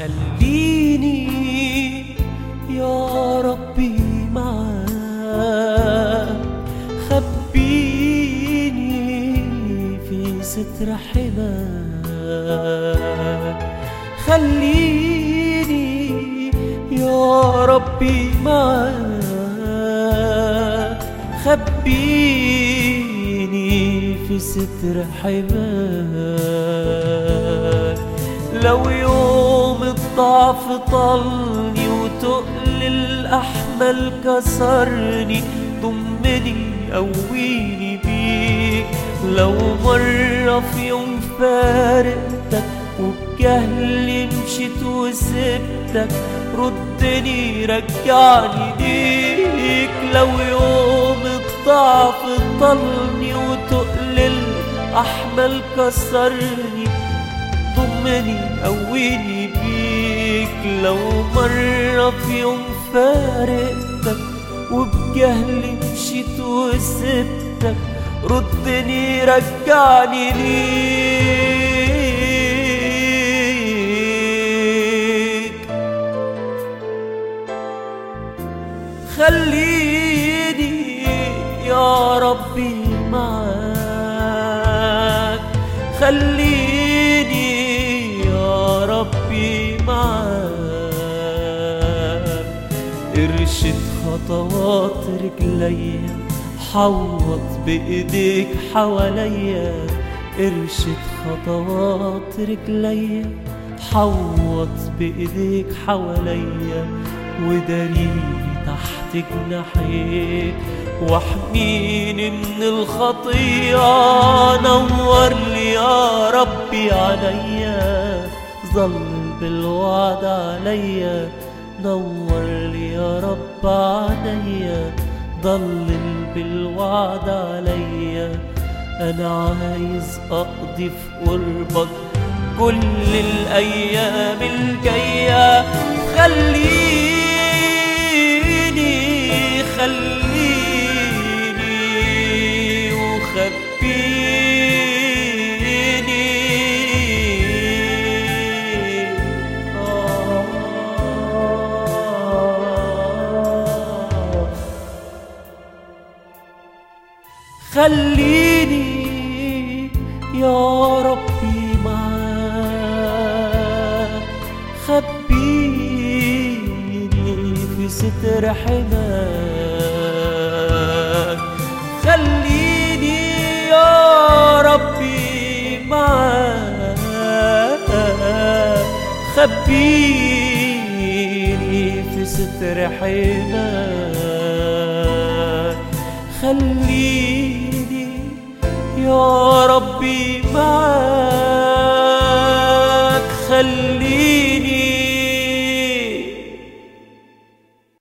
خليني يا ربي معاك، خبيني في ستر حماك. خليني يا ربي معاك، خبيني في ستر حماك. لو يوم الضعف طالني وتقل الأحمل كسرني، ضمني قويني بيك. لو مرة في يوم فارقتك وبجهلي مشيت وسبتك، ردني رجعني ليك. لو يوم الضعف طالني وتقل الأحمل كسرني، ضمني قويني بيك. لو مرة في يوم فارقتك وبجهلي مشيت وسبتك، ردني رجعني ليك. خليني يا ربي معاك، خليني يا ربي معاك. ارشد خطوات رجليا، حوط بإيديك حواليا. ارشد خطوات رجليا، حوط بإيديك حواليا. وداريني تحت جناحيك، واحميني من الخطية. نور لي يا ربي عليا، ظل بالوعد عليا. نور لي يا رب عليا، ضلل بالوعد عليا. أنا عايز أقضي في قربك كل الأيام الجاية. خليني خليني وخبيني. خليني يا ربي معاك، خبيني في ستر حماك. خليني يا ربي معاك، خبيني في ستر حماك. خليني يا ربي معاك، خليني